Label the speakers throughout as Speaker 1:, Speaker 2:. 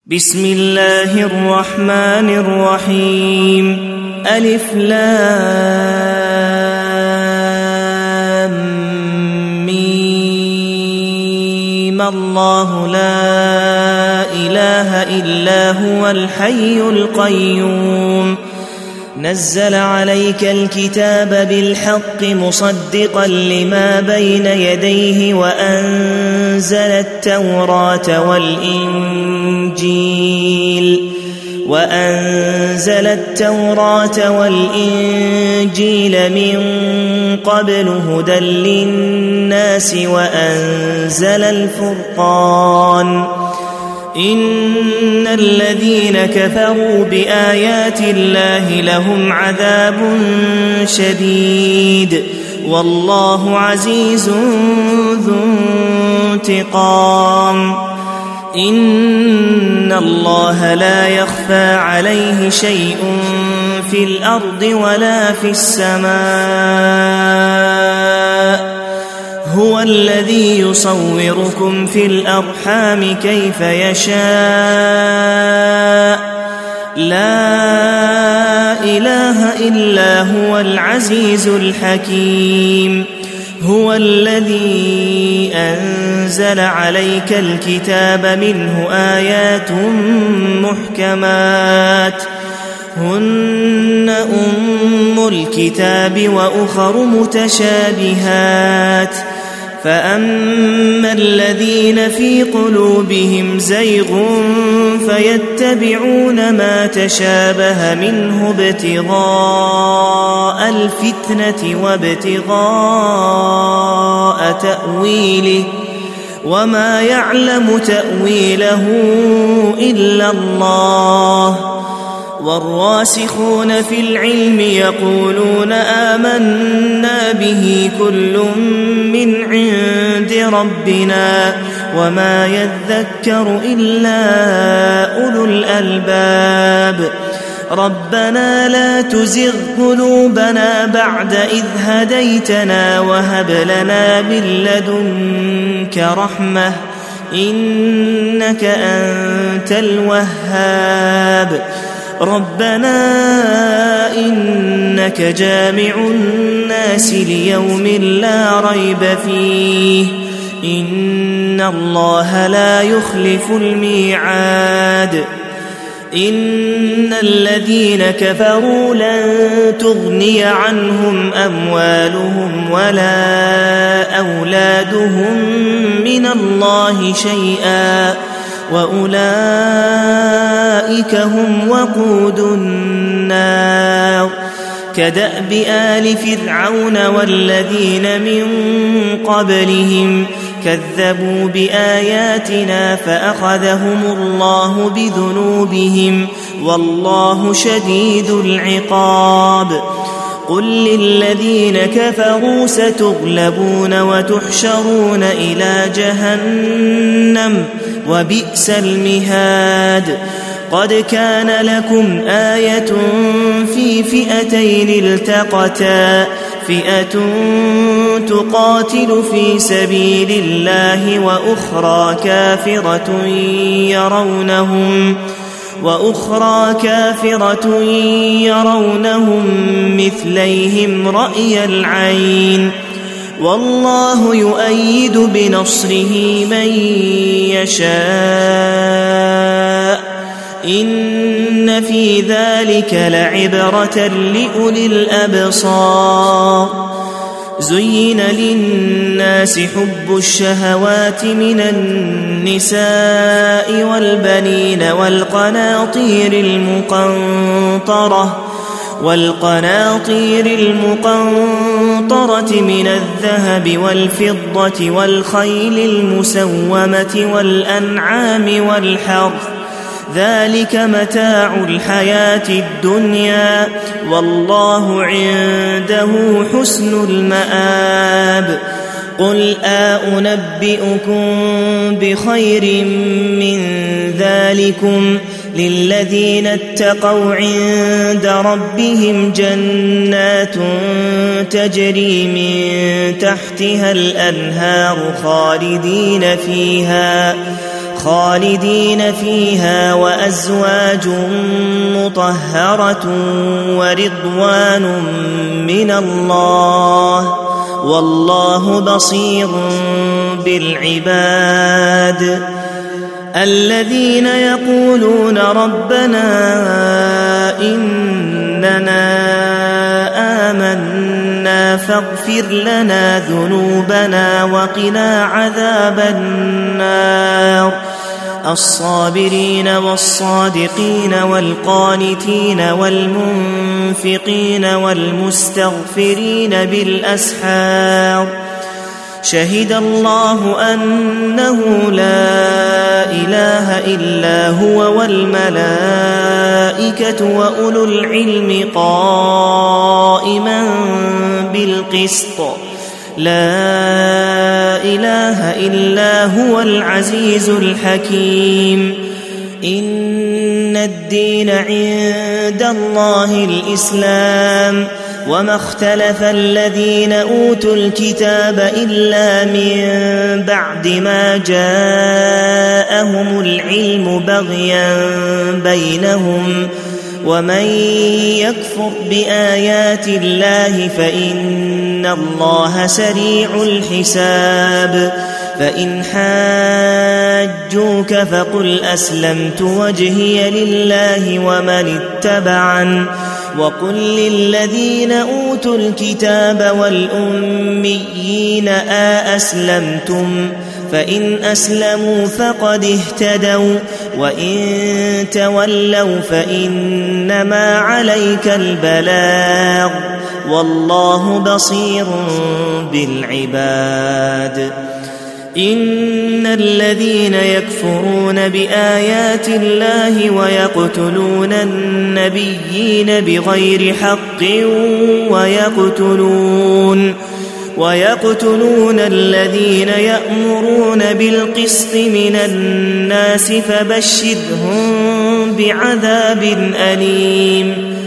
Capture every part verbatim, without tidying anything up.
Speaker 1: بسم الله الرحمن الرحيم ألف لام ميم الله لا إله إلا هو الحي القيوم نزل عليك الكتاب بالحق مصدقا لما بين يديه وأنزل التوراة والإنجيل وأنزل التوراة والإنجيل من قبل هدى للناس وأنزل الفرقان إن الذين كفروا بآيات الله لهم عذاب شديد والله عزيز ذو انتقام إن الله لا يخفى عليه شيء في الأرض ولا في السماء هو الذي يصوركم في الأرحام كيف يشاء لا إله إلا هو العزيز الحكيم هو الذي أنزل عليك الكتاب منه آيات محكمات هن أم الكتاب وأخر متشابهات فأما الذين في قلوبهم زيغ فيتبعون ما تشابه منه ابتغاء الفتنة وابتغاء تأويله وما يعلم تأويله إلا الله والراسخون في العلم يقولون آمنا به كل من عند ربنا وما يذكر إلا أولو الألباب ربنا لا تزغ قلوبنا بعد إذ هديتنا وهب لنا من لدنك رحمة إنك أنت الوهاب ربنا إنك جامع الناس ليوم لا ريب فيه إن الله لا يخلف الميعاد إن الذين كفروا لن تغني عنهم أموالهم ولا أولادهم من الله شيئا وأولئك هم وقود النار كدأب آل فرعون والذين من قبلهم كذبوا بآياتنا فأخذهم الله بذنوبهم والله شديد العقاب قل للذين كفروا ستغلبون وتحشرون إلى جهنم وبئس المهاد قد كان لكم آية في فئتين التقتا فئة تقاتل في سبيل الله وأخرى كافرة يرونهم وأخرى كافرة يرونهم مثليهم رأي العين والله يؤيد بنصره من يشاء إن في ذلك لعبرة لأولي الأبصار زين للناس حب الشهوات من النساء والبنين والقناطير المقنطرة والقناطير المقنطرة من الذهب والفضة والخيل المسومة والأنعام والحرث ذلك متاع الحياة الدنيا والله عنده حسن المآب قل أنبئكم بخير من ذلكم للذين اتقوا عند ربهم جنات تجري من تحتها الأنهار خالدين فيها خالدين فيها وأزواج مطهرة ورضوان من الله والله بصير بالعباد. الذين يقولون ربنا إننا آمنا فاغفر لنا ذنوبنا وقنا عذاب النار. الصابرين والصادقين والقانتين والمنفقين والمستغفرين بالأسحار. شهد الله أنه لا إله إلا هو والملائكة وأولو العلم قائما بالقسط لا إله إلا هو العزيز الحكيم. إن الدين عند الله الإسلام وما اختلف الذين أوتوا الكتاب إلا من بعد ما جاءهم العلم بغيا بينهم ومن يكفر بآيات الله فإن الله سريع الحساب. فإن حاجوك فقل أسلمت وجهي لله ومن اتبعن وقل للذين أوتوا الكتاب والأميين أأسلمتم فإن أسلموا فقد اهتدوا وإن تولوا فإنما عليك البلاغ والله بصير بالعباد. إن الذين يكفرون بآيات الله ويقتلون النبيين بغير حق ويقتلون ويقتلون الذين يأمرون بالقسط من الناس فبشرهم بعذاب أليم.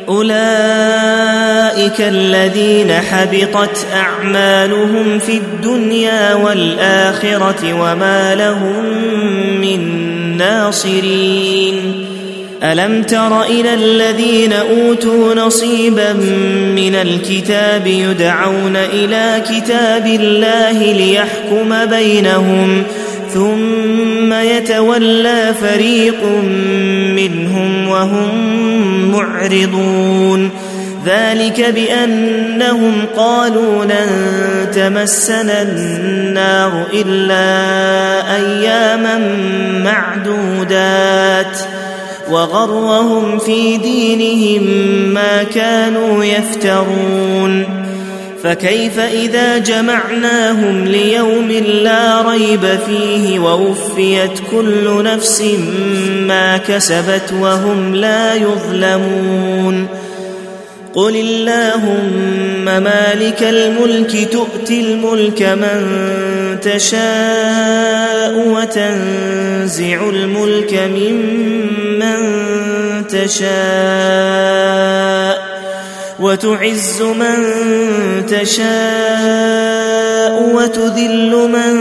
Speaker 1: أولئك الذين حبطت أعمالهم في الدنيا والآخرة وما لهم من ناصرين. ألم تر إلى الذين أوتوا نصيبا من الكتاب يدعون إلى كتاب الله ليحكم بينهم ثم يتولى فريق منهم وهم معرضون. ذلك بأنهم قالوا لن تمسنا النار إلا أياما معدودات وغرهم في دينهم ما كانوا يفترون. فكيف إذا جمعناهم ليوم لا ريب فيه ووفيت كل نفس ما كسبت وهم لا يظلمون. قل اللهم مالك الملك تؤتي الملك من تشاء وتنزع الملك ممن تشاء وتعز من تشاء وتذل من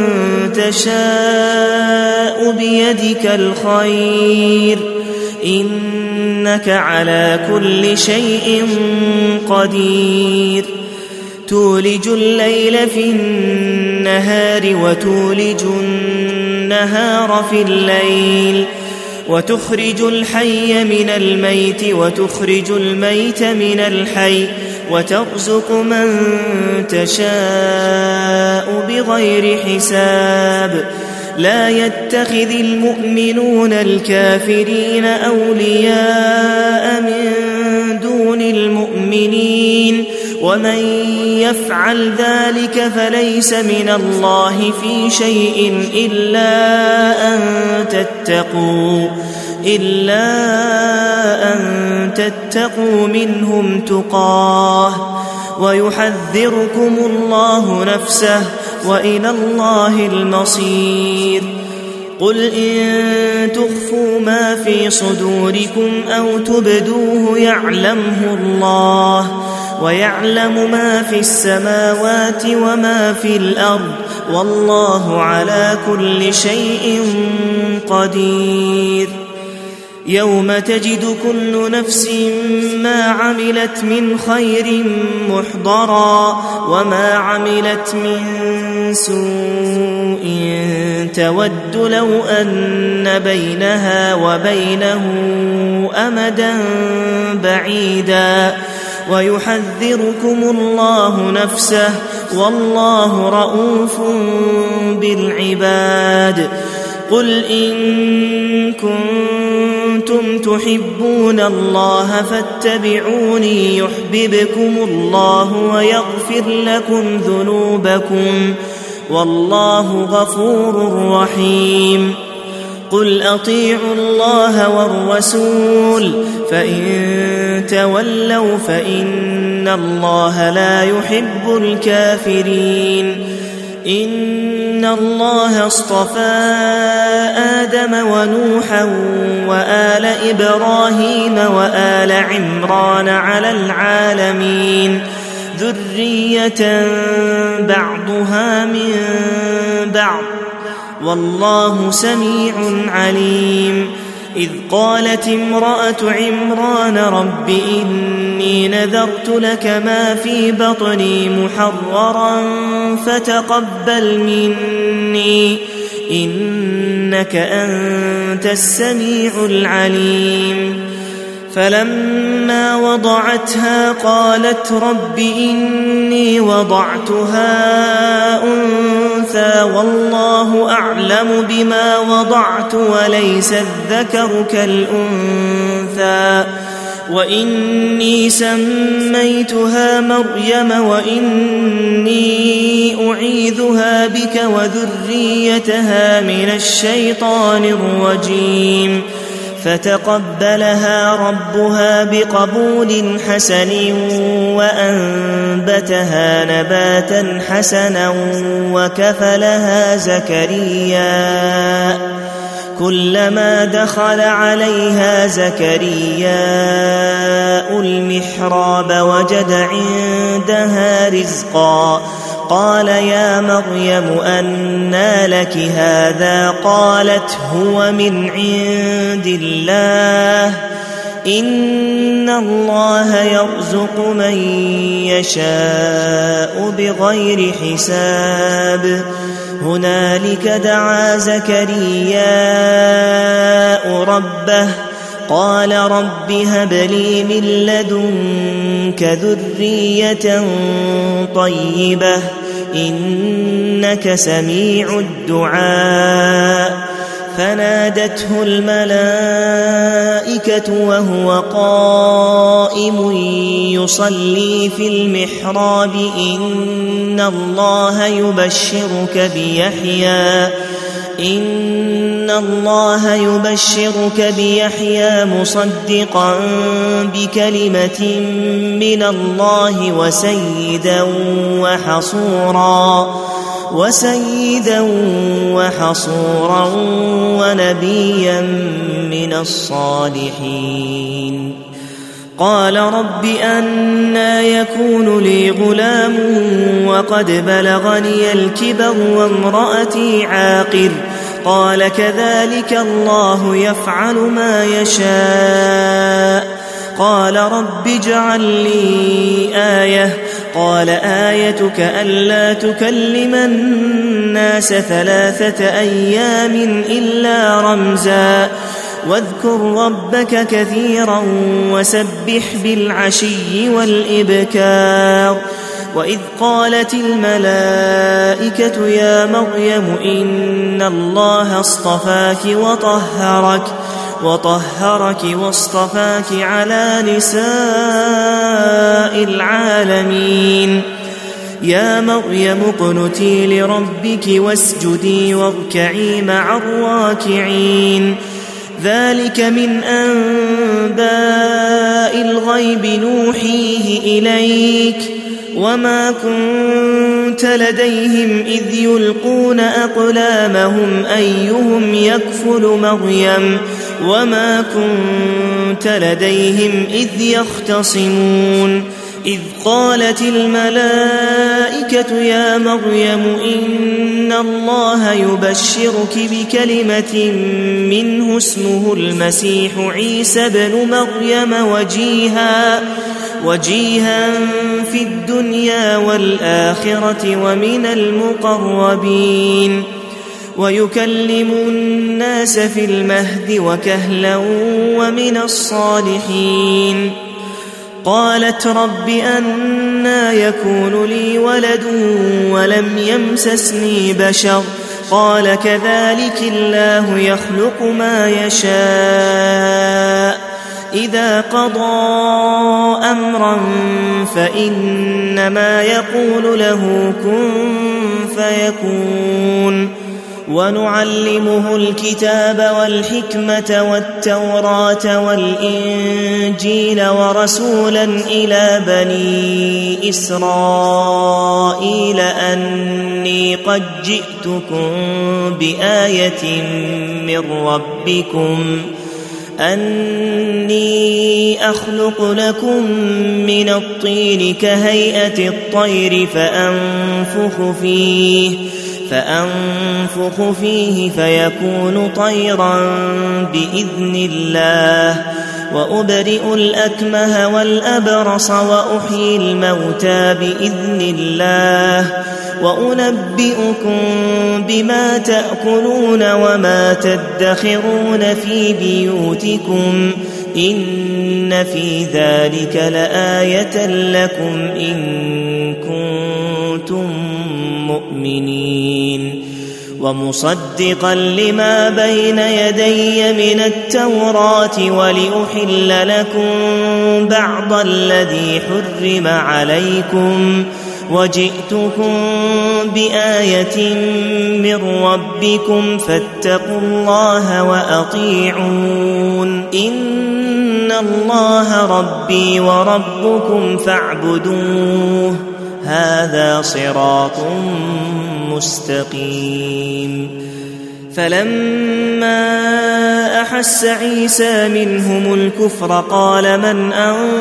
Speaker 1: تشاء بيدك الخير إنك على كل شيء قدير. تولج الليل في النهار وتولج النهار في الليل وتخرج الحي من الميت وتخرج الميت من الحي وترزق من تشاء بغير حساب. لا يتخذ المؤمنون الكافرين أولياء من دون المؤمنين ومن يفعل ذلك فليس من الله في شيء إلا أن تتقوا إلا أن تتقوا منهم تقاه ويحذركم الله نفسه وإلى الله المصير. قل إن تخفوا ما في صدوركم أو تبدوه يعلمه الله ويعلم ما في السماوات وما في الأرض والله على كل شيء قدير. يوم تجد كل نفس ما عملت من خير محضرا وما عملت من سوء تود لو أن بينها وبينه أمدا بعيدا ويحذركم الله نفسه والله رءوف بالعباد. قل إن كنتم تحبون الله فاتبعوني يحببكم الله ويغفر لكم ذنوبكم والله غفور رحيم. قل أطيعوا الله والرسول فإن تولوا فإن الله لا يحب الكافرين. إن الله اصطفى آدم ونوحا وآل إبراهيم وآل عمران على العالمين ذرية بعضها من بعض والله سميع عليم. إذ قالت امرأة عمران رب إني نذرت لك ما في بطني محررا فتقبل مني إنك أنت السميع العليم. فلما وضعتها قالت رب إني وضعتها أنثى والله أعلم بما وضعت وليس الذكر كالأنثى وإني سميتها مريم وإني أعيذها بك وذريتها من الشيطان الرجيم. فتقبلها ربها بقبول حسن وأنبتها نباتا حسنا وكفلها زكريا. كلما دخل عليها زكرياء المحراب وجد عندها رزقا قال يا مريم أنى لك هذا قالت هو من عند الله إن الله يرزق من يشاء بغير حساب. هنالك دعا زكرياء ربه قال رب هب لي من لدنك ذرية طيبة إنك سميع الدعاء. فنادته الملائكة وهو قائم يصلي في المحراب إن الله يبشرك بيحيى إن الله يبشرك بيحيى مصدقا بكلمة من الله وسيدا وحصورا وسيدا وحصورا ونبيا من الصالحين. قال رب أنى يكون لي غلام وقد بلغني الكبر وامرأتي عاقر قال كذلك الله يفعل ما يشاء. قال رب اجعل لي آية قال آيتك ألا تكلم الناس ثلاثة أيام إلا رمزا واذكر ربك كثيرا وسبح بالعشي والإبكار. وإذ قالت الملائكة يا مريم إن الله اصطفاك وطهرك وطهرك واصطفاك على نساء العالمين. يا مريم اقنتي لربك واسجدي واركعي مع الراكعين. ذلك من أنباء الغيب نوحيه إليك وما كنت لديهم إذ يلقون أقلامهم أيهم يكفل مريم وما كنت لديهم إذ يختصمون. إذ قالت الملائكة يا مريم إن الله يبشرك بكلمة منه اسمه المسيح عيسى بن مريم وجيها وجيها في الدنيا والآخرة ومن المقربين ويكلم الناس في المهد وكهلا ومن الصالحين. قالت رب أنى يكون لي ولد ولم يمسسني بشر قال كذلك الله يخلق ما يشاء إذا قضى أمرا فإنما يقول له كن فيكون. ونعلمه الكتاب والحكمة والتوراة والإنجيل ورسولا إلى بني إسرائيل أني قد جئتكم بآية من ربكم أني أخلق لكم من الطين كهيئة الطير فأنفخ فيه فأنفخ فيه فيكون طيرا بإذن الله وأبرئ الأكمه والأبرص وأحيي الموتى بإذن الله وأنبئكم بما تأكلون وما تدخرون في بيوتكم إن في ذلك لآية لكم إن كنتم مؤمنين. ومصدقا لما بين يدي من التوراة ولأحل لكم بعض الذي حرم عليكم وجئتكم بآية من ربكم فاتقوا الله وأطيعون إن الله ربي وربكم فاعبدوه هذا صراط مستقيم. فلما أحس عيسى منهم الكفر قال من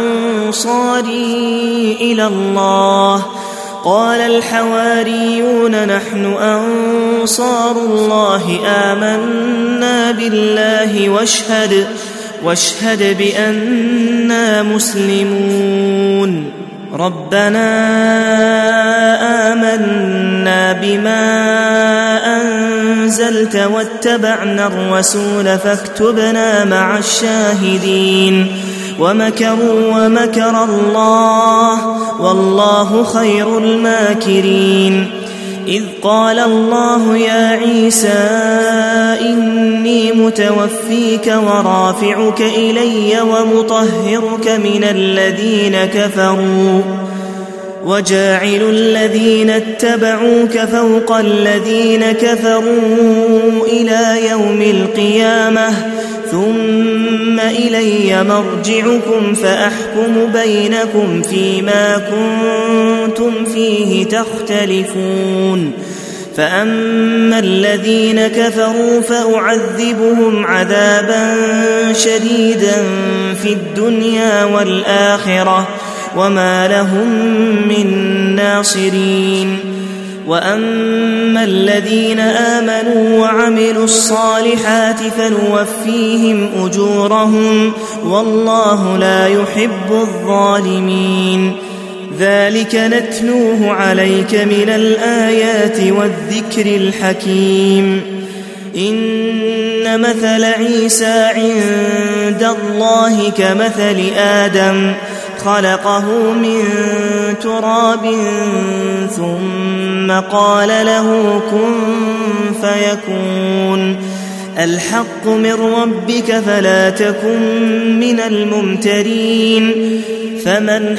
Speaker 1: أنصاري إلى الله قال الحواريون نحن أنصار الله آمنا بالله واشهد واشهد بأننا مسلمون. ربنا آمنا بما أنزلت واتبعنا الرسول فاكتبنا مع الشاهدين. ومكروا ومكر الله والله خير الماكرين. إذ قال الله يا عيسى إني متوفيك ورافعك إلي ومطهرك من الذين كفروا وجاعل الذين اتبعوك فوق الذين كفروا إلى يوم القيامة ثم إلي مرجعكم فأحكم بينكم فيما كنتم فيه تختلفون. فأما الذين كفروا فأعذبهم عذابا شديدا في الدنيا والآخرة وما لهم من ناصرين. وأما الذين آمنوا وعملوا الصالحات فنوفيهم أجورهم والله لا يحب الظالمين. ذلك نتلوه عليك من الآيات والذكر الحكيم. إن مثل عيسى عند الله كمثل آدم خلقه من تراب ثم قال له كن فيكون. الحق من ربك فلا تكن من الممترين. فمن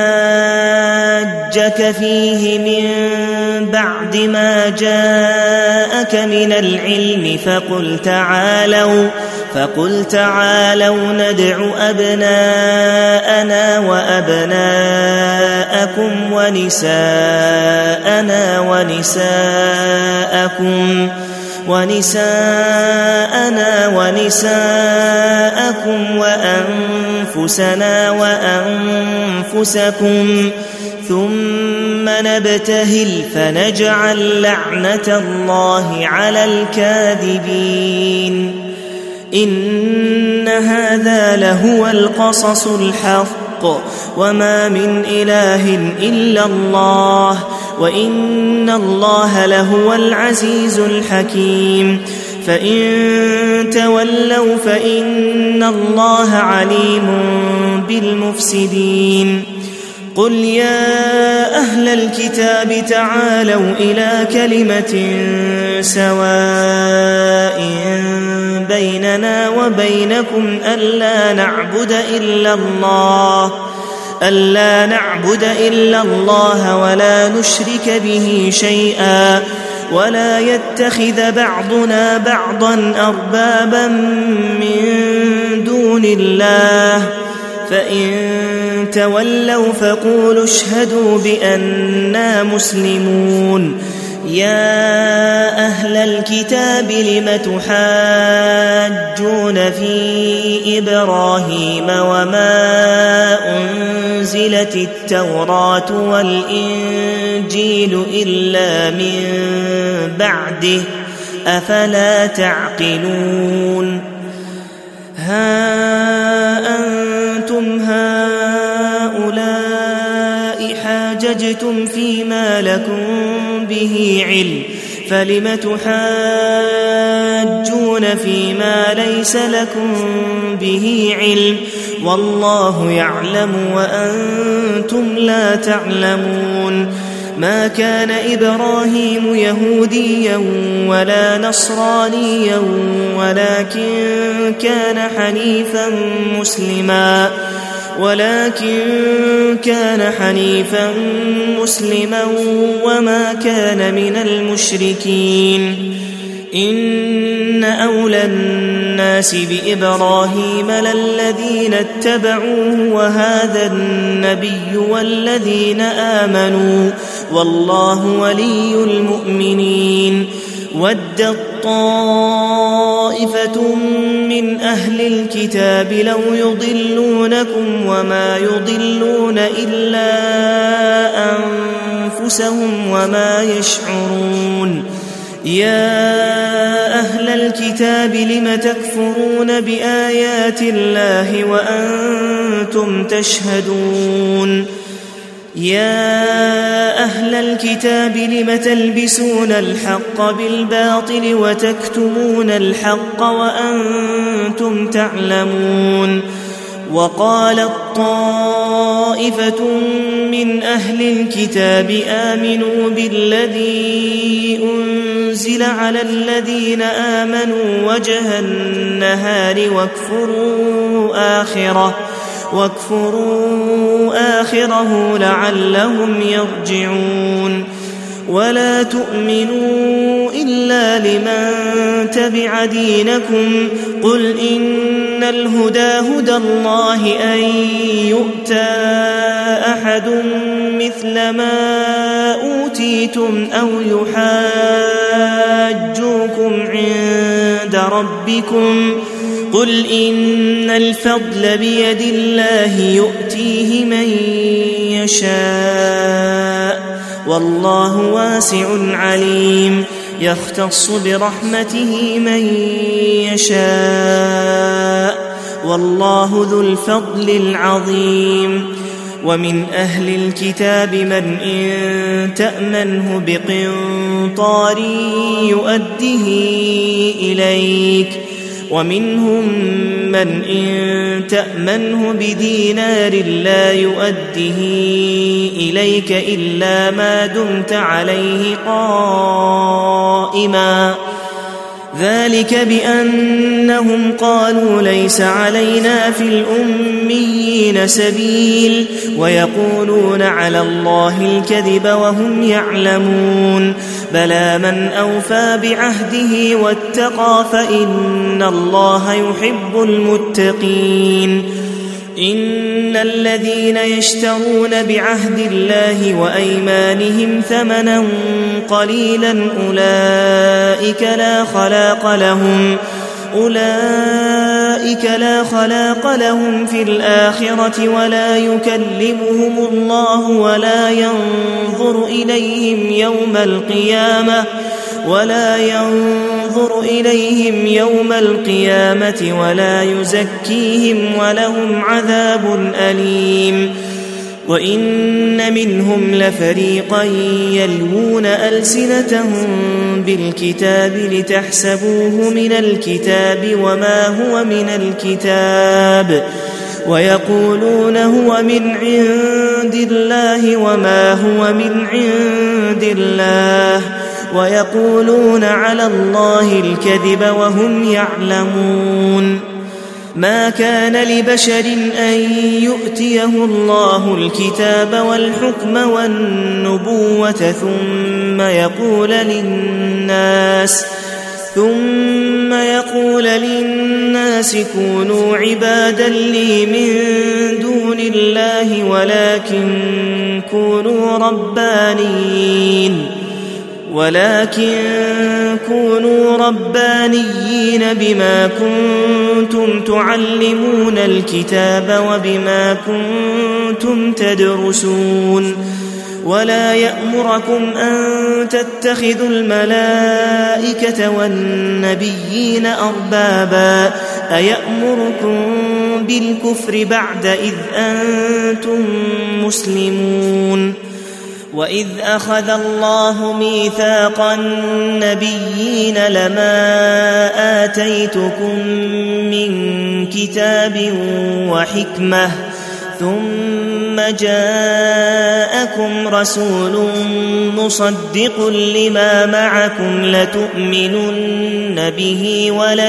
Speaker 1: حاجك فيه من بعد ما جاءك من العلم فقل تعالوا فقل تعالوا ندع أبناءنا وأبناءكم ونساءنا ونساءكم ونساءنا ونساءكم وأنفسنا وأنفسكم ثم نبتهل فنجعل لعنة الله على الكاذبين إن هذا لهو القصص الحق وما من إله إلا الله وإن الله لهو العزيز الحكيم فإن تولوا فإن الله عليم بالمفسدين قل يا أهل الكتاب تعالوا إلى كلمة سواء بيننا وبينكم ألا نعبد إلا الله ألا نعبد إلا الله ولا نشرك به شيئا ولا يتخذ بعضنا بعضا أربابا من دون الله فإن تولوا فقولوا اشهدوا بأننا مسلمون يا أهل الكتاب لم تحاجون في إبراهيم وما أنزلت التوراة والإنجيل إلا من بعده أفلا تعقلون ها أنتم هؤلاء حاججتم فيما لكم به علم فلم تحاجون فيما ليس لكم به علم والله يعلم وأنتم لا تعلمون ما كان إبراهيم يهوديا ولا نصرانيا ولكن كان حنيفا مسلما ولكن كان حنيفا مسلما وما كان من المشركين إن أولى الناس بإبراهيم للذين اتبعوه وهذا النبي والذين آمنوا والله ولي المؤمنين ودت طائفة من أهل الكتاب لو يضلونكم وما يضلون إلا أنفسهم وما يشعرون يا أهل الكتاب لم تكفرون بآيات الله وأنتم تشهدون يا أهل الكتاب لم تلبسون الحق بالباطل وتكتمون الحق وأنتم تعلمون وقالت طائفة من أهل الكتاب آمنوا بالذي أنزل على الذين آمنوا وجه النهار واكفروا آخره واكفروا آخره لعلهم يرجعون ولا تؤمنوا إلا لمن تبع دينكم قل إن الهدى هدى الله أن يؤتى أحد مثل ما أوتيتم أو يحاجوكم عند ربكم قل إن الفضل بيد الله يؤتيه من يشاء والله واسع عليم يختص برحمته من يشاء والله ذو الفضل العظيم ومن أهل الكتاب من إن تأمنه بقنطار يؤده إليك ومنهم من إن تأمنه بدينار لا يؤده إليك إلا ما دمت عليه قائما ذلك بأنهم قالوا ليس علينا في الأميين سبيل ويقولون على الله الكذب وهم يعلمون بلى من أوفى بعهده واتقى فإن الله يحب المتقين إن الذين يشترون بعهد الله وأيمانهم ثمنا قليلا أولئك لا خلاق لهم أولئك لا خلاق لهم في الآخرة ولا يكلمهم الله ولا ينظر إليهم يوم القيامة ولا ينظر إليهم يوم القيامة ولا يزكيهم ولهم عذاب أليم. وإن منهم لفريقا يلوون ألسنتهم بالكتاب لتحسبوه من الكتاب وما هو من الكتاب ويقولون هو من عند الله وما هو من عند الله ويقولون على الله الكذب وهم يعلمون. ما كان لبشر أن يؤتيه الله الكتاب والحكم والنبوة ثم يقول للناس ثم يقول للناس كونوا عبادا لي من دون الله ولكن كونوا ربانيين ولكن كونوا ربانيين بما كنتم تعلمون الكتاب وبما كنتم تدرسون ولا يأمركم أن تتخذوا الملائكة والنبيين أربابا أيأمركم بالكفر بعد إذ أنتم مسلمون. وإذ أخذ الله ميثاق النبيين لما آتيتكم من كتاب وحكمة ثم جاءكم رسول مصدق لما معكم لتؤمنن به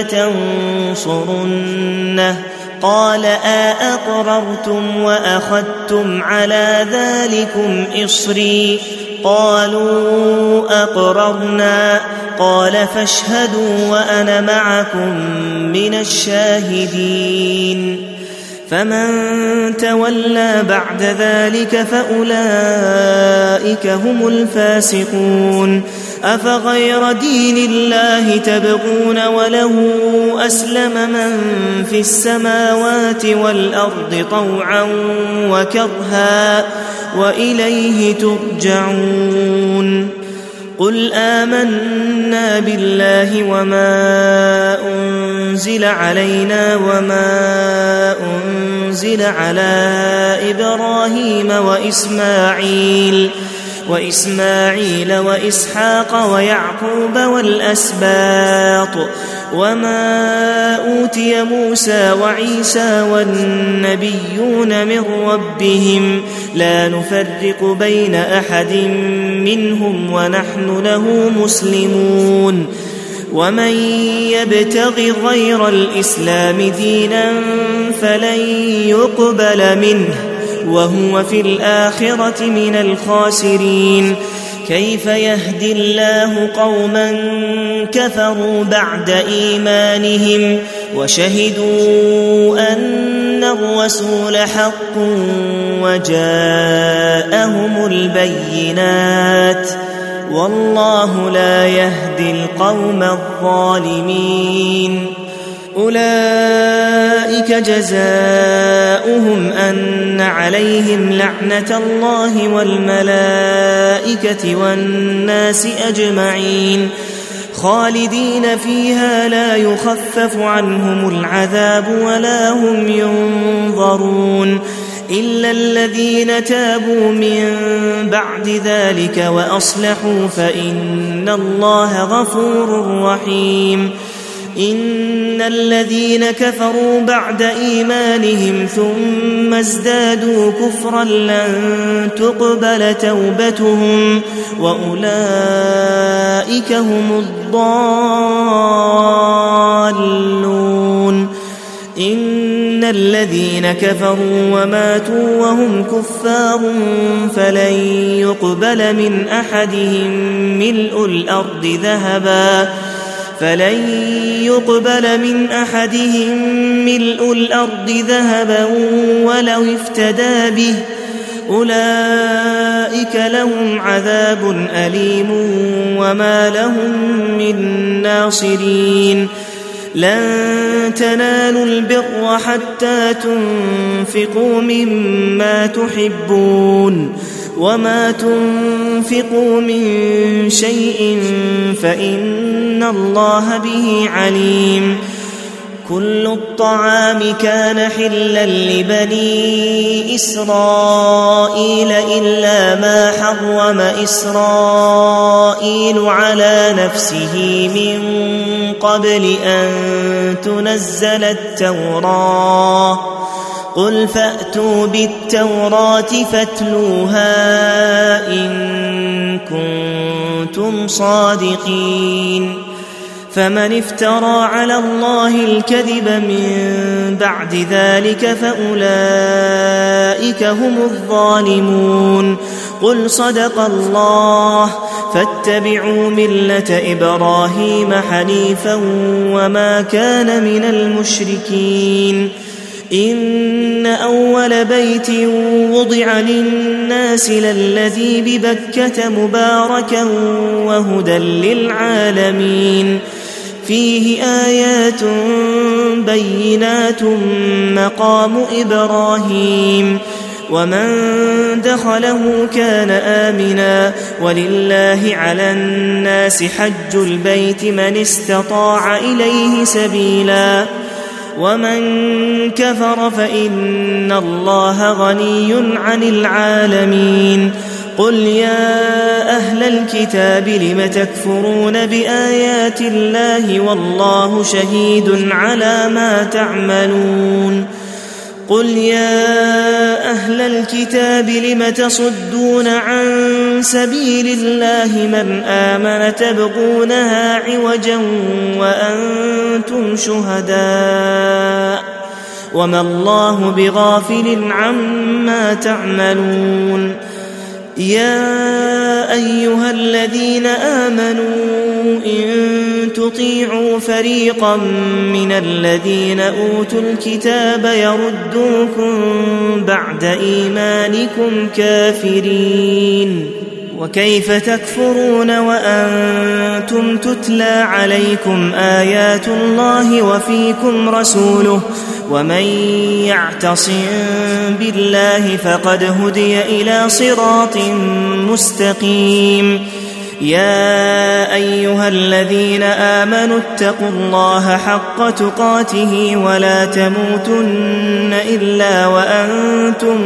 Speaker 1: ولتنصرنه قال أأقررتم وأخذتم على ذلكم إصري قالوا أقررنا قال فاشهدوا وأنا معكم من الشاهدين. فمن تولى بعد ذلك فأولئك هم الفاسقون. أفغير دين الله تبغون وله أسلم من في السماوات والأرض طوعا وكرها وإليه ترجعون. قل آمنا بالله وما أنزل علينا وما أنزل على إبراهيم وإسماعيل وإسماعيل وإسحاق ويعقوب والأسباط وما أوتي موسى وعيسى والنبيون من ربهم لا نفرق بين أحد منهم ونحن له مسلمون. ومن يبتغ غير الإسلام دينا فلن يقبل منه وهو في الآخرة من الخاسرين. كيف يهدي الله قوما كفروا بعد إيمانهم وشهدوا أن الرسول حق وجاءهم البينات والله لا يهدي القوم الظالمين. أولئك جزاؤهم أن عليهم لعنة الله والملائكة والناس أجمعين خالدين فيها لا يخفف عنهم العذاب ولا هم ينظرون إلا الذين تابوا من بعد ذلك وأصلحوا فإن الله غفور رحيم. إن الذين كفروا بعد إيمانهم ثم ازدادوا كفرا لن تقبل توبتهم وأولئك هم الضالون. إن الذين كفروا وماتوا وهم كفار فلن يقبل من أحدهم ملء الأرض ذهبا فلن يقبل من أحدهم ملء الأرض ذهبا ولو افتدى به أولئك لهم عذاب أليم وما لهم من ناصرين لن تنالوا البر حتى تنفقوا مما تحبون وما تنفقوا من شيء فإن الله به عليم كل الطعام كان حلا لبني إسرائيل إلا ما حرم إسرائيل على نفسه من قبل أن تنزل التوراة قل فأتوا بالتوراة فاتلوها إن كنتم صادقين فمن افترى على الله الكذب من بعد ذلك فأولئك هم الظالمون قل صدق الله فاتبعوا ملة إبراهيم حنيفا وما كان من المشركين إن أول بيت وضع للناس للذي ببكة مباركا وهدى للعالمين فيه آيات بينات مقام إبراهيم ومن دخله كان آمنا ولله على الناس حج البيت من استطاع إليه سبيلا ومن كفر فإن الله غني عن العالمين قل يا أهل الكتاب لم تكفرون بآيات الله والله شهيد على ما تعملون قل يا أهل الكتاب لم تصدون عن سبيل الله من آمن تبغونها عوجا وأنتم شهداء وما الله بغافل عما تعملون يا أيها الذين آمنوا إن تطيعوا فريقا من الذين أوتوا الكتاب يردوكم بعد إيمانكم كافرين وكيف تكفرون وأنتم تتلى عليكم آيات الله وفيكم رسوله ومن يعتصم بالله فقد هدي إلى صراط مستقيم يا أيها الذين آمنوا اتقوا الله حق تقاته ولا تموتن إلا وأنتم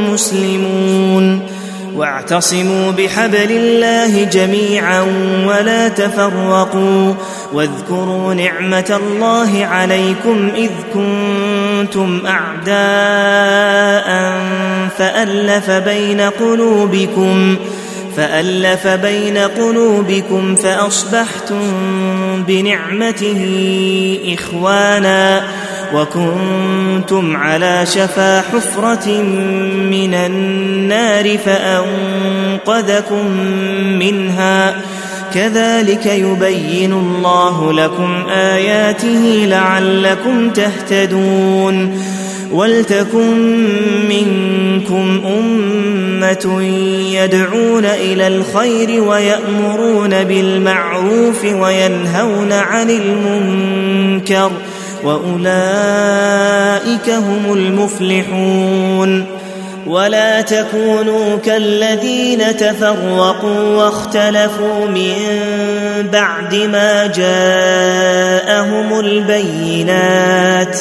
Speaker 1: مسلمون واعتصموا بحبل الله جميعا ولا تفرقوا واذكروا نعمة الله عليكم إذ كنتم أعداء فألف بين قلوبكم فألف بين قلوبكم فأصبحتم بنعمته إخوانا وكنتم على شفا حفرة من النار فأنقذكم منها كذلك يبين الله لكم آياته لعلكم تهتدون ولتكن منكم أمة يدعون إلى الخير ويأمرون بالمعروف وينهون عن المنكر وأولئك هم المفلحون ولا تكونوا كالذين تفرقوا واختلفوا من بعد ما جاءهم البينات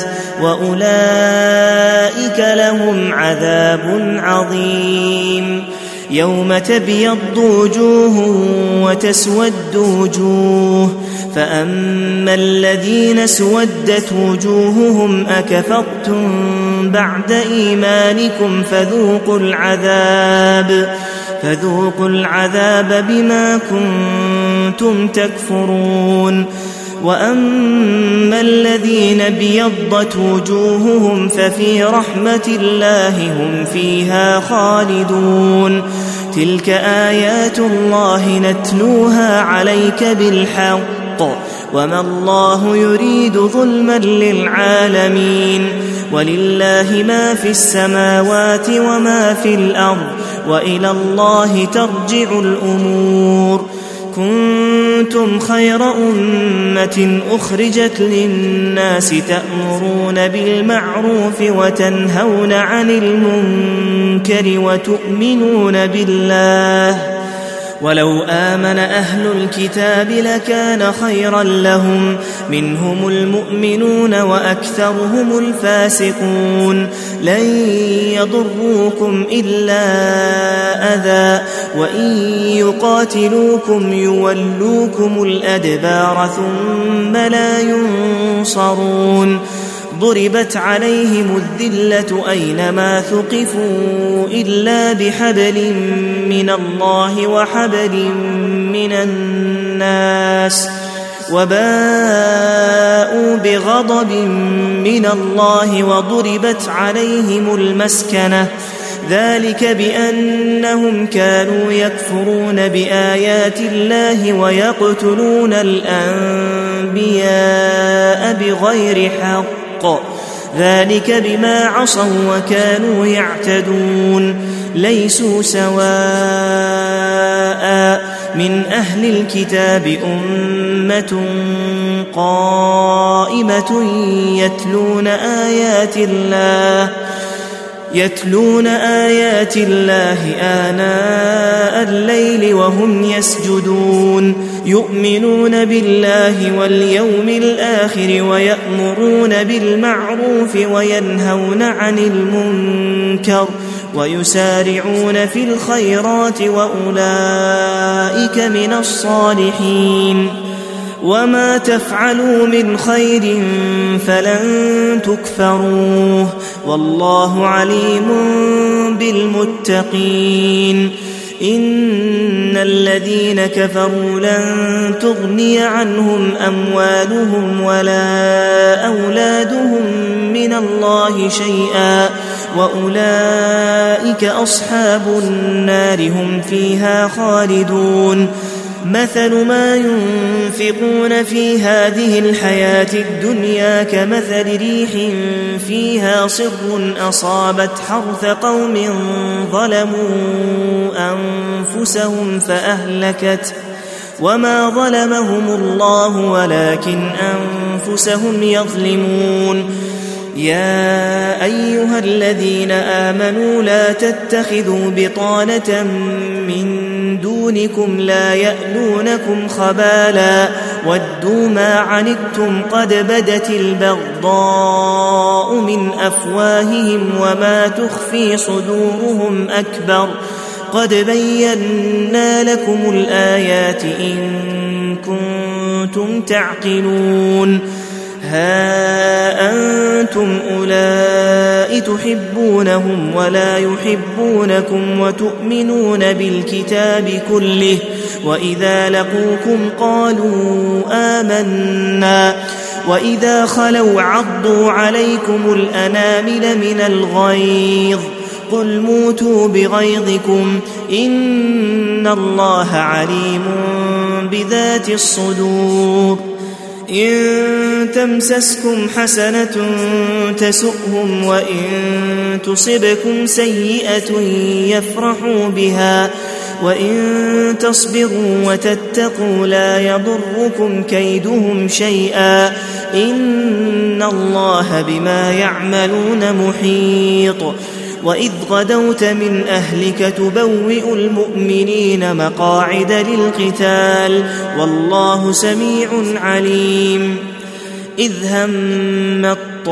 Speaker 1: وأولئك لهم عذاب عظيم يوم تبيض وجوه وتسود وجوه فأما الذين سودت وجوههم أكفرتم بعد إيمانكم فذوقوا العذاب فذوقوا العذاب بما كنتم تكفرون وأما الذين ابيضت وجوههم ففي رحمة الله هم فيها خالدون تلك آيات الله نتلوها عليك بالحق وما الله يريد ظلما للعالمين ولله ما في السماوات وما في الأرض وإلى الله ترجع الأمور كنتم خير أمة أخرجت للناس تأمرون بالمعروف وتنهون عن المنكر وتؤمنون بالله ولو آمن أهل الكتاب لكان خيرا لهم منهم المؤمنون وأكثرهم الفاسقون لن يضروكم إلا أذى وإن يقاتلوكم يولوكم الأدبار ثم لا ينصرون ضربت عليهم الذلة أينما ثقفوا إلا بحبل من الله وحبل من الناس وباءوا بغضب من الله وضربت عليهم المسكنة ذلك بأنهم كانوا يكفرون بآيات الله ويقتلون الأنبياء بغير حق ذلك بما عصوا وكانوا يعتدون ليسوا سواء من أهل الكتاب أمة قائمة يتلون آيات الله يتلون آيات الله آناء الليل وهم يسجدون يؤمنون بالله واليوم الآخر ويأمرون بالمعروف وينهون عن المنكر ويسارعون في الخيرات وأولئك من الصالحين وما تفعلوا من خير فلن تكفروه والله عليم بالمتقين إن الذين كفروا لن تغني عنهم أموالهم ولا أولادهم من الله شيئا وأولئك أصحاب النار هم فيها خالدون مثل ما ينفقون في هذه الحياة الدنيا كمثل ريح فيها صر أصابت حرث قوم ظلموا أنفسهم فأهلكت وما ظلمهم الله ولكن أنفسهم يظلمون يا أيها الذين آمنوا لا تتخذوا بطانة من دونكم لا يألونكم خبالا ودوا ما عنتم قد بدت البغضاء من أفواههم وما تخفي صدورهم أكبر قد بينا لكم الآيات إن كنتم تعقلون ها أنتم أولئك تحبونهم ولا يحبونكم وتؤمنون بالكتاب كله وإذا لقوكم قالوا آمنا وإذا خلوا عضوا عليكم الأنامل من الغيظ قل موتوا بغيظكم إن الله عليم بذات الصدور إن تمسسكم حسنة تسؤهم وإن تصبكم سيئة يفرحوا بها وإن تصبروا وتتقوا لا يضركم كيدهم شيئا إن الله بما يعملون محيط وإذ غدوت من أهلك تبوئ المؤمنين مقاعد للقتال والله سميع عليم إذ هم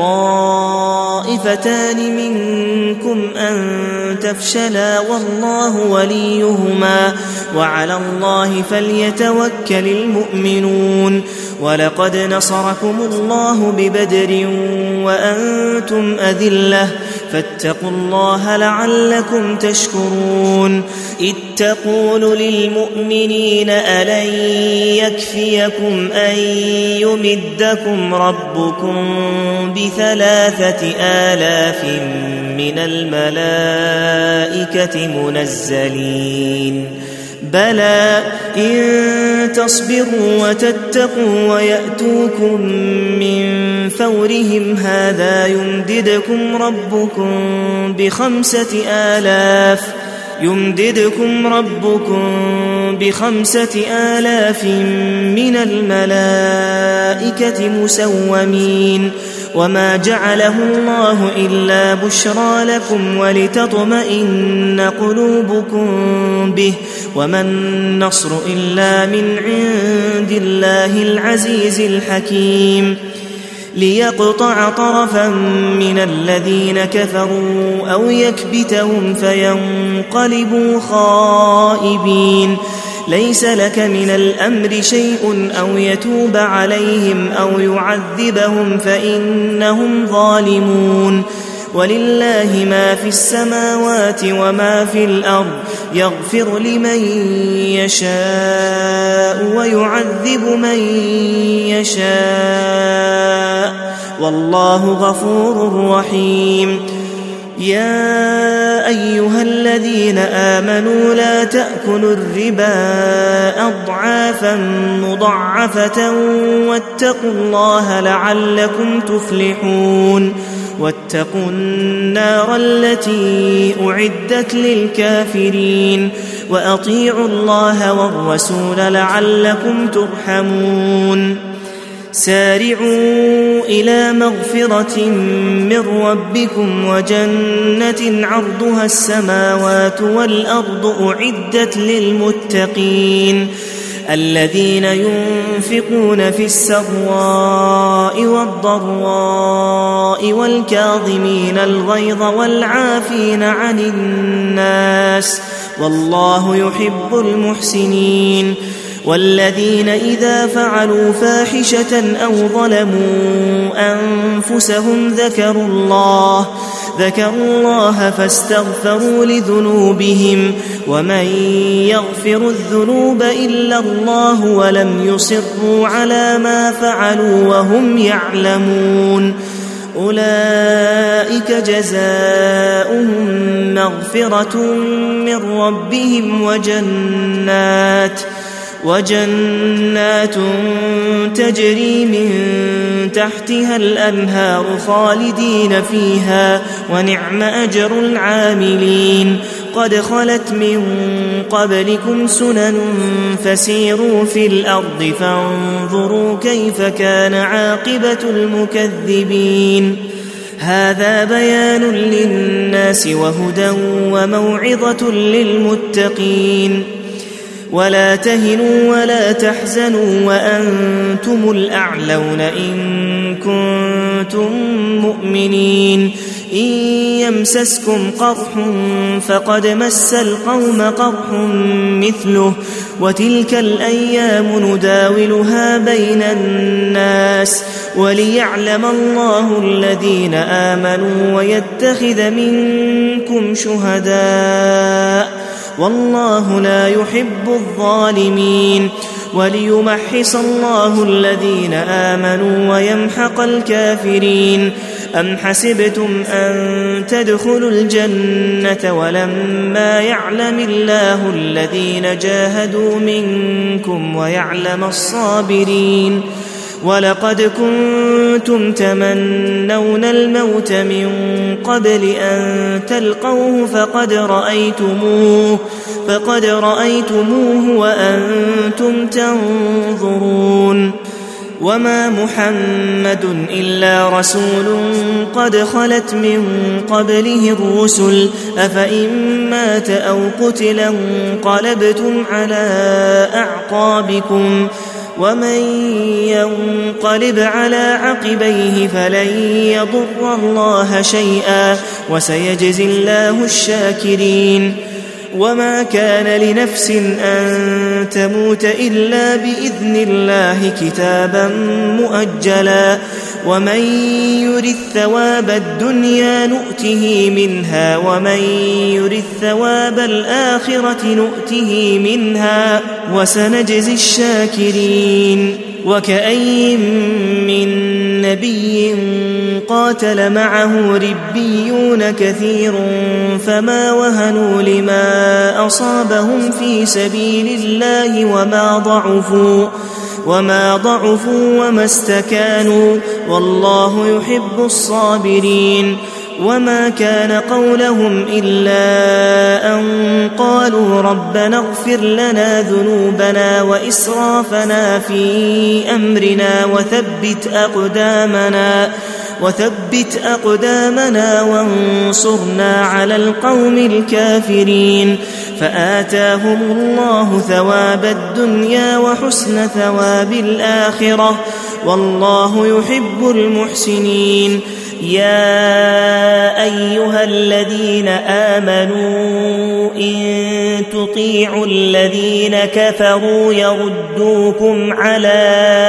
Speaker 1: الطائفتان منكم أن تفشلا والله وليهما وعلى الله فليتوكل المؤمنون ولقد نصركم الله ببدر وأنتم أذلة فاتقوا الله لعلكم تشكرون إذ تقول للمؤمنين ألن يكفيكم أن يمدكم ربكم بثلاثة آلاف من الملائكة منزلين بلى إن تصبروا وتتقوا ويأتوكم من فورهم هذا يمددكم ربكم بخمسة آلاف يمددكم ربكم بخمسة آلاف من الملائكة مسومين وما جعله الله إلا بشرى لكم ولتطمئن قلوبكم به وما النصر إلا من عند الله العزيز الحكيم ليقطع طرفا من الذين كفروا أو يكبتهم فينقلبوا خائبين ليس لك من الأمر شيء أو يتوب عليهم أو يعذبهم فإنهم ظالمون ولله ما في السماوات وما في الأرض يغفر لمن يشاء ويعذب من يشاء والله غفور رحيم يا أيها الذين آمنوا لا تأكلوا الربا أضعافا مضاعفة واتقوا الله لعلكم تفلحون واتقوا النار التي أعدت للكافرين وأطيعوا الله والرسول لعلكم ترحمون سارعوا إلى مغفرة من ربكم وجنة عرضها السماوات والأرض أعدت للمتقين الذين ينفقون في السراء والضراء والكاظمين الغيظ والعافين عن الناس والله يحب المحسنين والذين إذا فعلوا فاحشة أو ظلموا أنفسهم ذكروا الله ذكروا الله فاستغفروا لذنوبهم ومن يغفر الذنوب إلا الله ولم يصروا على ما فعلوا وهم يعلمون أولئك جزاؤهم مغفرة من ربهم وجنات وجنات تجري من تحتها الأنهار خالدين فيها ونعم أجر العاملين قد خلت من قبلكم سنن فسيروا في الأرض فانظروا كيف كان عاقبة المكذبين هذا بيان للناس وهدى وموعظة للمتقين ولا تهنوا ولا تحزنوا وأنتم الأعلون إن كنتم مؤمنين إن يمسسكم قرح فقد مس القوم قرح مثله وتلك الأيام نداولها بين الناس وليعلم الله الذين آمنوا ويتخذ منكم شهداء والله لا يحب الظالمين وليمحص الله الذين آمنوا ويمحق الكافرين أم حسبتم أن تدخلوا الجنة ولما يعلم الله الذين جاهدوا منكم ويعلم الصابرين ولقد كنتم تمنون الموت من قبل أن تلقوه فقد رأيتموه فقد رأيتموه وأنتم تنظرون وما محمد إلا رسول قد خلت من قبله الرسل أفإن مات أو قتل انقلبتم على أعقابكم ومن ينقلب على عقبيه فلن يضر الله شيئا وسيجزي الله الشاكرين وما كان لنفس أن تموت إلا بإذن الله كتابا مؤجلا ومن يرث ثواب الدنيا نؤته منها ومن يرث ثواب الآخرة نؤته منها وسنجزي الشاكرين وكأي من نبي قاتل معه ربيون كثير فما وهنوا لما أصابهم في سبيل الله وما ضعفوا وما ضعفوا وما استكانوا والله يحب الصابرين. وما كان قولهم إلا أن قالوا ربنا اغفر لنا ذنوبنا وإسرافنا في أمرنا وثبت أقدامنا وثبت أقدامنا وانصرنا على القوم الكافرين. فآتاهم الله ثواب الدنيا وحسن ثواب الآخرة والله يحب المحسنين. يا أيها الذين آمنوا إن تطيعوا الذين كفروا يردوكم على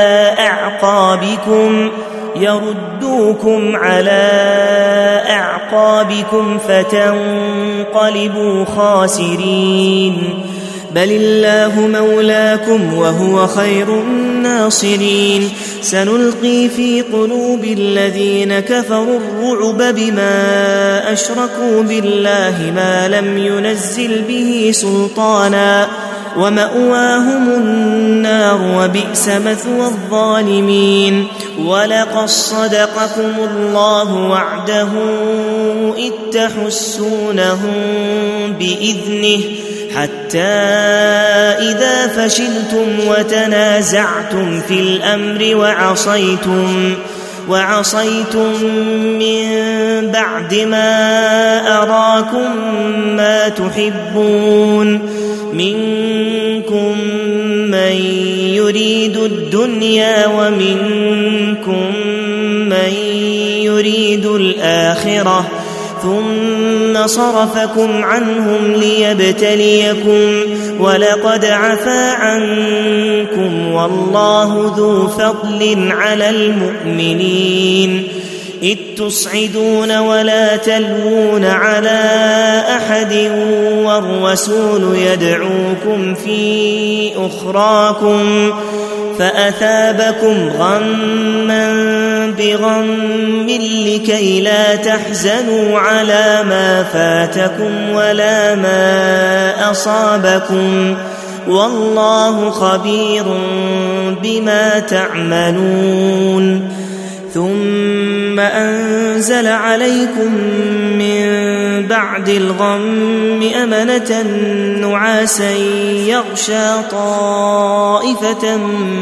Speaker 1: أعقابكم يردوكم على أعقابكم فتنقلبوا خاسرين. بل الله مولاكم وهو خير الناصرين. سنلقي في قلوب الذين كفروا الرعب بما أشركوا بالله ما لم ينزل به سلطانا ومأواهم النار وبئس مثوى الظالمين. ولقد صدقكم الله وعده إذ تحسونهم بإذنه حتى إذا فشلتم وتنازعتم في الأمر وعصيتم وعصيتم من بعد ما أراكم ما تحبون منكم من يريد الدنيا ومنكم من يريد الآخرة ثم صرفكم عنهم ليبتليكم ولقد عفا عنكم والله ذو فضل على المؤمنين. إذ تصعدون ولا تلوون على أحد والرسول يدعوكم في أخراكم فأثابكم غما بغم لكي لا تحزنوا على ما فاتكم ولا ما أصابكم والله خبير بما تعملون. ثم أنزل عليكم من بعد الغم أمنة نعاسا يغشى طائفة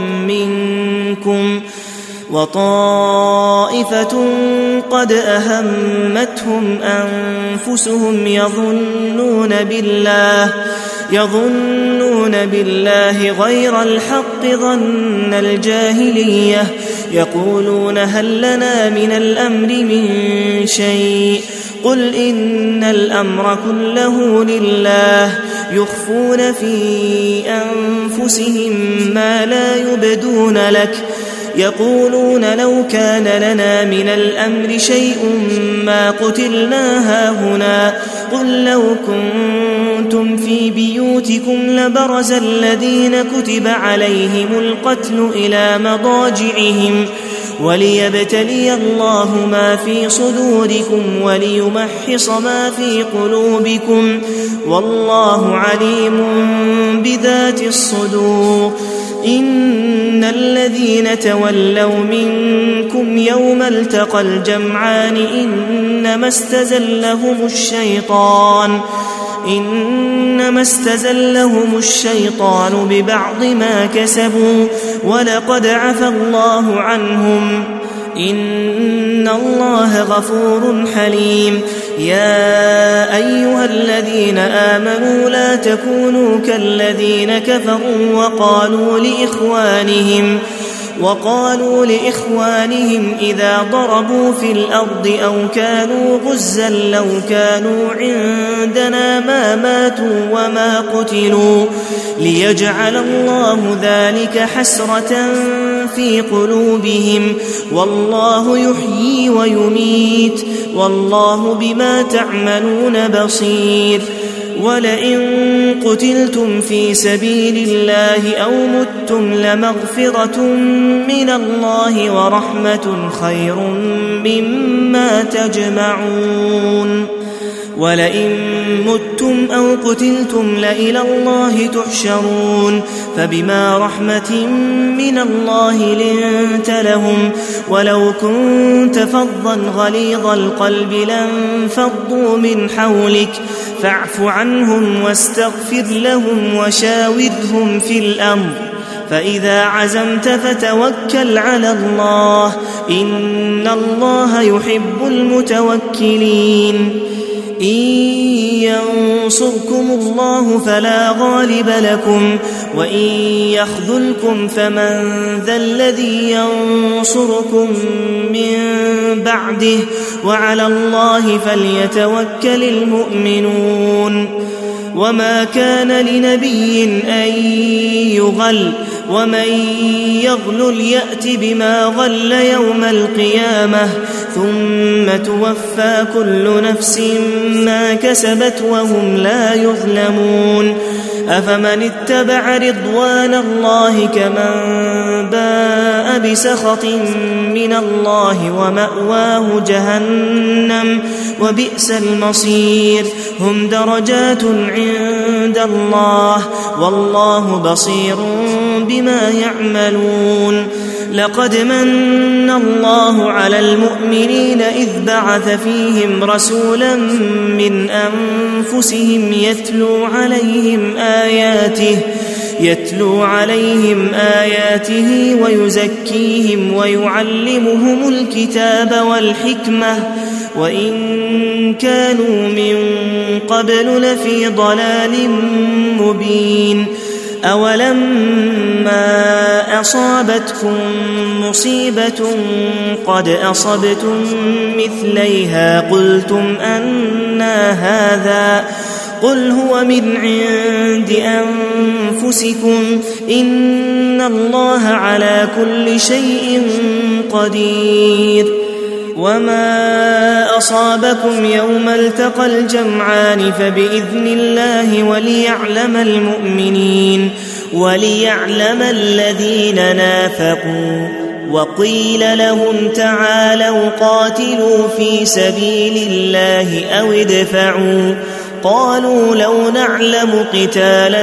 Speaker 1: منكم وطائفة قد أهمتهم أنفسهم يظنون بالله يظنون بالله غير الحق ظن الجاهلية يقولون هل لنا من الأمر من شيء قل إن الأمر كله لله يخفون في أنفسهم ما لا يبدون لك يقولون لو كان لنا من الأمر شيء ما قتلنا هاهنا قل لو كنتم في بيوتكم لبرز الذين كتب عليهم القتل إلى مضاجعهم وليبتلي الله ما في صدوركم وليمحص ما في قلوبكم والله عليم بذات الصدور. إن الذين تولوا منكم يوم التقى الجمعان إنما استزلهم الشيطان إنما استزلهم الشيطان ببعض ما كسبوا ولقد عفى الله عنهم إن الله غفور حليم. يا أيها الذين آمنوا لا تكونوا كالذين كفروا وقالوا لإخوانهم وقالوا لإخوانهم إذا ضربوا في الأرض أو كانوا غزا لو كانوا عندنا ما ماتوا وما قتلوا ليجعل الله ذلك حسرة في قلوبهم والله يحيي ويميت والله بما تعملون بصير. ولئن قتلتم في سبيل الله أو متم لمغفرة من الله ورحمة خير مما تجمعون ولئن متم أو قتلتم لإلى الله تحشرون فبما رحمة من الله لنت لهم ولو كنت فظا غليظ القلب لانفضوا من حولك فاعف عنهم واستغفر لهم وشاورهم في الأمر فإذا عزمت فتوكل على الله إن الله يحب المتوكلين إن ينصركم الله فلا غالب لكم وإن يخذلكم فمن ذا الذي ينصركم من بعده وعلى الله فليتوكل المؤمنون وما كان لنبي أن يغل ومن يغلل يأت بما غل يوم القيامة ثم توفى كل نفس ما كسبت وهم لا يظلمون أفمن اتبع رضوان الله كمن باء بسخط من الله ومأواه جهنم وبئس المصير هم درجات عند الله والله بصير بما يعملون لقد من الله على المؤمنين إذ بعث فيهم رسولا من أنفسهم يتلو عليهم آياته يتلو عليهم آياته ويزكيهم ويعلمهم الكتاب والحكمة وإن كانوا من قبل لفي ضلال مبين أولما أصابتكم مصيبة قد أصبتم مثليها قلتم أنى هذا قل هو من عند أنفسكم إن الله على كل شيء قدير وما أصابكم يوم التقى الجمعان فبإذن الله وليعلم المؤمنين وليعلم الذين نافقوا وقيل لهم تعالوا قاتلوا في سبيل الله أو ادفعوا قالوا لو نعلم قتالا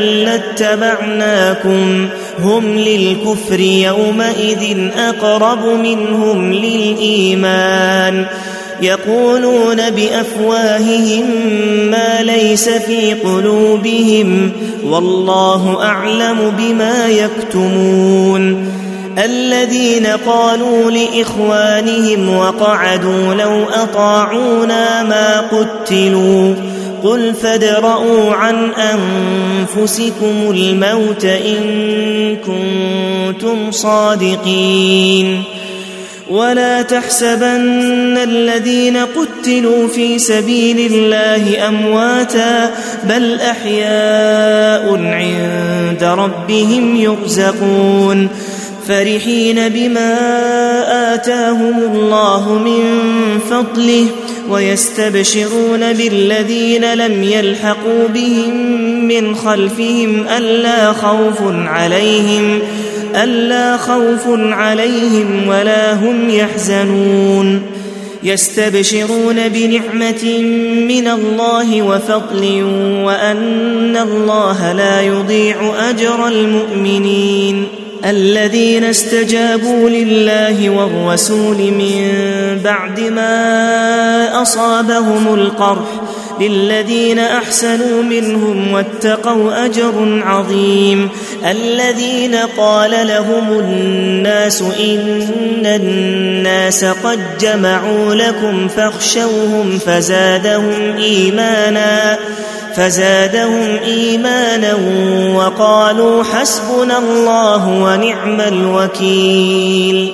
Speaker 1: لاتبعناكم هم للكفر يومئذ أقرب منهم للإيمان يقولون بأفواههم ما ليس في قلوبهم والله أعلم بما يكتمون الذين قالوا لإخوانهم وقعدوا لو أطاعونا ما قتلوا قل فادرءوا عن أنفسكم الموت إن كنتم صادقين ولا تحسبن الذين قتلوا في سبيل الله أمواتا بل أحياء عند ربهم يرزقون فرحين بما آتاهم الله من فضله ويستبشرون بالذين لم يلحقوا بهم من خلفهم ألا خوف عليهم ألا خوف عليهم ولا هم يحزنون يستبشرون بنعمة من الله وفضل وأن الله لا يضيع أجر المؤمنين الذين استجابوا لله والرسول من بعد ما أصابهم القرح للذين أحسنوا منهم واتقوا أجر عظيم الذين قال لهم الناس إن الناس قد جمعوا لكم فاخشوهم فزادهم إيمانا فزادهم إيمانا وقالوا حسبنا الله ونعم الوكيل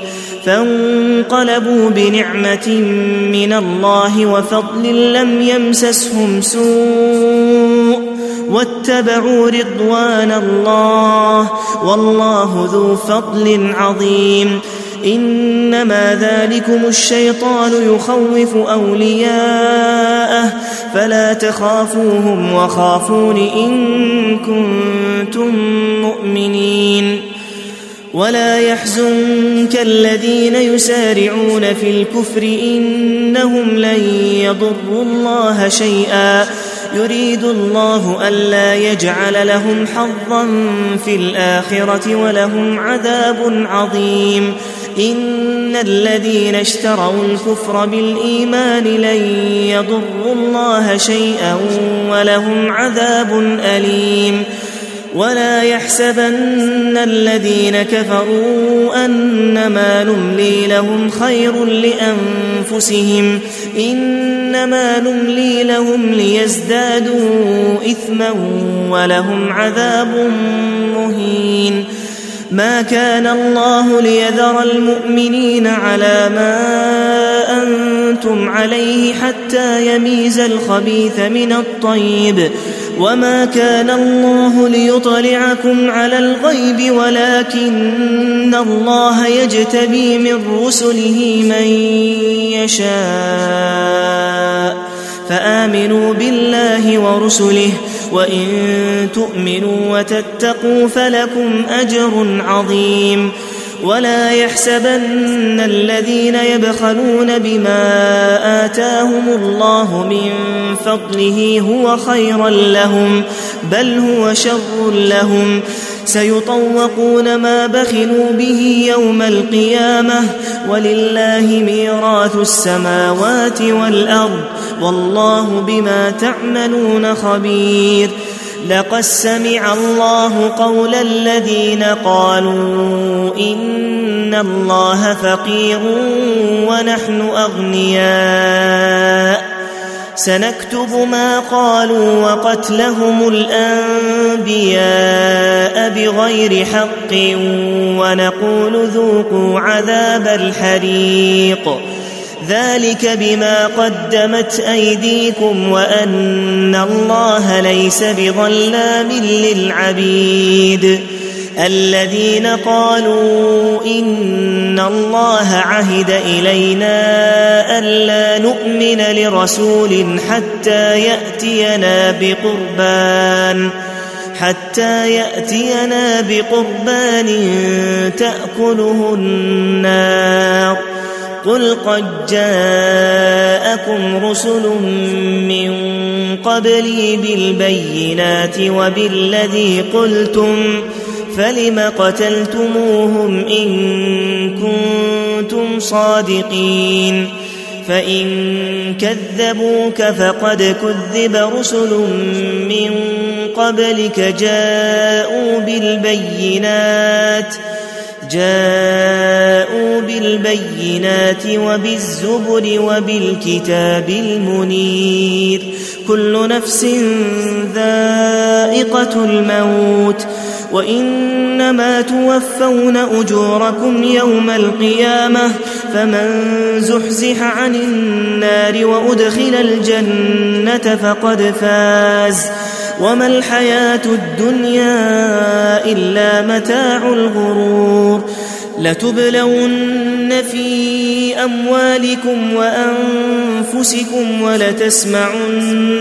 Speaker 1: فانقلبوا بنعمة من الله وفضل لم يمسسهم سوء واتبعوا رضوان الله والله ذو فضل عظيم إنما ذلكم الشيطان يخوف أولياءه فلا تخافوهم وخافون إن كنتم مؤمنين ولا يحزنك الذين يسارعون في الكفر إنهم لن يضروا الله شيئا يريد الله ألا يجعل لهم حظا في الآخرة ولهم عذاب عظيم إن الذين اشتروا الكفر بالإيمان لن يضروا الله شيئا ولهم عذاب أليم ولا يحسبن الذين كفروا أنما نملي لهم خير لأنفسهم إنما نملي لهم ليزدادوا إثما ولهم عذاب مهين ما كان الله ليذر المؤمنين على ما أنتم عليه حتى يميز الخبيث من الطيب وما كان الله ليطلعكم على الغيب ولكن الله يجتبي من رسله من يشاء فآمنوا بالله ورسله وإن تؤمنوا وتتقوا فلكم أجر عظيم ولا يحسبن الذين يبخلون بما آتاهم الله من فضله هو خيرا لهم بل هو شر لهم سيطوقون ما بخلوا به يوم القيامة ولله ميراث السماوات والأرض والله بما تعملون خبير لقد سمع الله قول الذين قالوا إن الله فقير ونحن أغنياء سنكتب ما قالوا وقتلهم الأنبياء بغير حق ونقول ذوقوا عذاب الحريق ذلك بما قدمت أيديكم وأن الله ليس بظلام للعبيد الذين قالوا إن الله عهد إلينا ألا نؤمن لرسول حتى يأتينا بقربان حتى يأتينا بقربان تأكله النار قل قد جاءكم رسل من قبلي بالبينات وبالذي قلتم فلم قتلتموهم إن كنتم صادقين فإن كذبوك فقد كذب رسل من قبلك جاءوا بالبينات جاءوا بالبينات وبالزبر وبالكتاب المنير كل نفس ذائقة الموت وإنما توفون أجوركم يوم القيامة فمن زحزح عن النار وأدخل الجنة فقد فاز وما الحياة الدنيا إلا متاع الغرور لتبلون في أموالكم وأنفسكم ولتسمعن,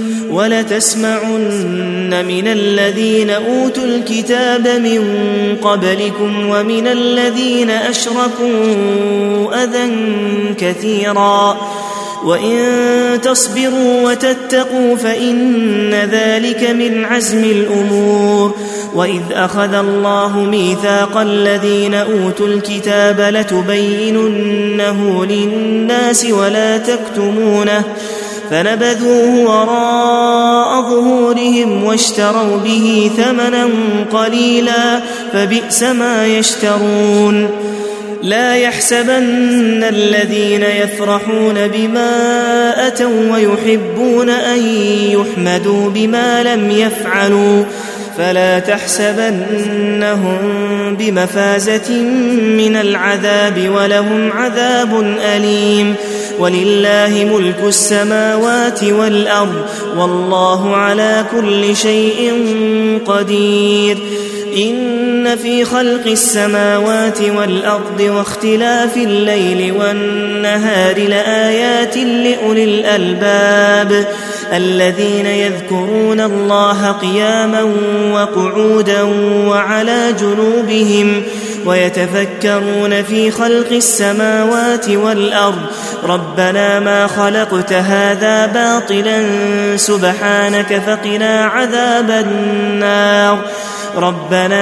Speaker 1: ولتسمعن من الذين أوتوا الكتاب من قبلكم ومن الذين أشركوا أذى كثيرا وإن تصبروا وتتقوا فإن ذلك من عزم الأمور وإذ أخذ الله ميثاق الذين أوتوا الكتاب لتبيننه للناس ولا تكتمونه فنبذوه وراء ظهورهم واشتروا به ثمنا قليلا فبئس ما يشترون لا يحسبن الذين يفرحون بما أتوا ويحبون أن يحمدوا بما لم يفعلوا فلا تحسبنهم بمفازة من العذاب ولهم عذاب أليم ولله ملك السماوات والأرض والله على كل شيء قدير إن في خلق السماوات والأرض واختلاف الليل والنهار لآيات لأولي الألباب الذين يذكرون الله قياما وقعودا وعلى جنوبهم ويتفكرون في خلق السماوات والأرض ربنا ما خلقت هذا باطلا سبحانك فقنا عذاب النار ربنا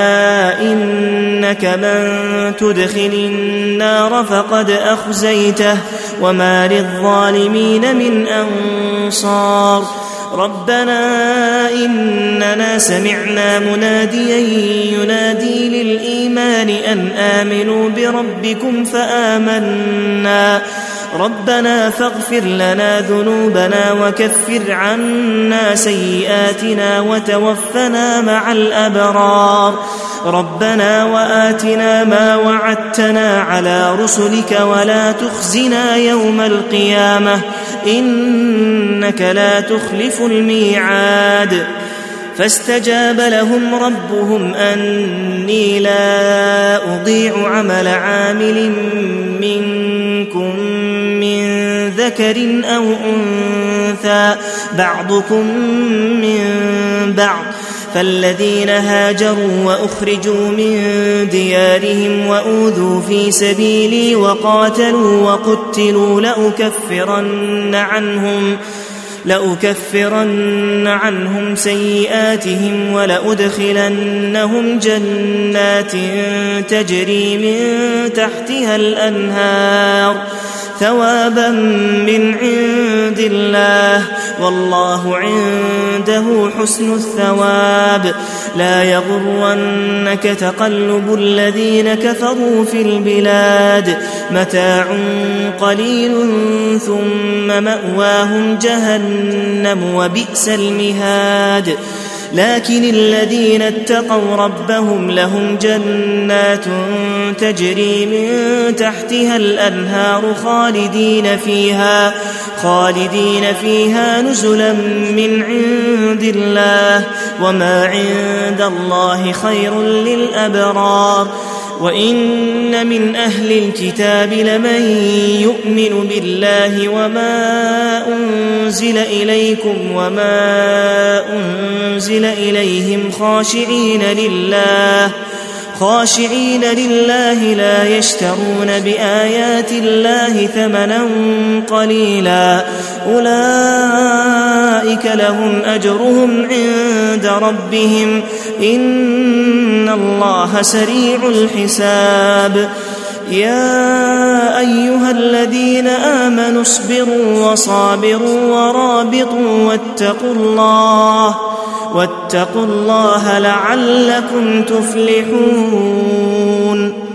Speaker 1: إنك من تدخل النار فقد أخزيته وما للظالمين من أنصار ربنا إننا سمعنا مناديا ينادي للإيمان أن آمنوا بربكم فآمنا ربنا فاغفر لنا ذنوبنا وكفر عنا سيئاتنا وتوفنا مع الأبرار ربنا وآتنا ما وعدتنا على رسلك ولا تخزنا يوم القيامة إنك لا تخلف الميعاد فاستجاب لهم ربهم أني لا أضيع عمل عامل منكم من ذكر أو أنثى بعضكم من بعض فالذين هاجروا وأخرجوا من ديارهم وأوذوا في سبيلي وقاتلوا وقتلوا لأكفرن عنهم لأكفرن عنهم سيئاتهم ولأدخلنهم جنات تجري من تحتها الأنهار ثوابا من عند الله والله عنده حسن الثواب لا يغرنك تقلب الذين كفروا في البلاد متاع قليل ثم مأواهم جهنم وبئس المهاد لكن الذين اتقوا ربهم لهم جنات تجري من تحتها الأنهار خالدين فيها خالدين فيها نزلا من عند الله وما عند الله خير للأبرار وإن من أهل الكتاب لمن يؤمن بالله وما أنزل إليكم وما أنزل إليهم خاشعين لله خاشعين لله لا يشترون بآيات الله ثمنا قليلا أولئك لهم أجرهم عند ربهم إن الله سريع الحساب يا أيها الذين آمنوا اصبروا وصابروا ورابطوا واتقوا الله واتقوا الله لعلكم تفلحون